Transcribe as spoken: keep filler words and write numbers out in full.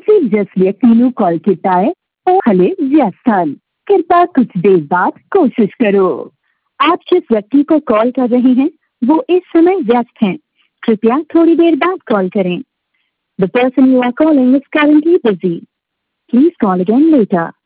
ਤੁਸੀਂ ਜਿਸ ਵਿਅਕਤੀ ਨੂੰ ਕਾਲ ਕੀਤਾ है वो हले व्यस्त ਹਨ। कृपया कुछ देर बाद कोशिश करो। आप जिस व्यक्ति को कॉल कर रहे हैं वो इस समय व्यस्त हैं। कृपया थोड़ी देर बाद कॉल करें। The person you are calling is currently busy. Please call again later.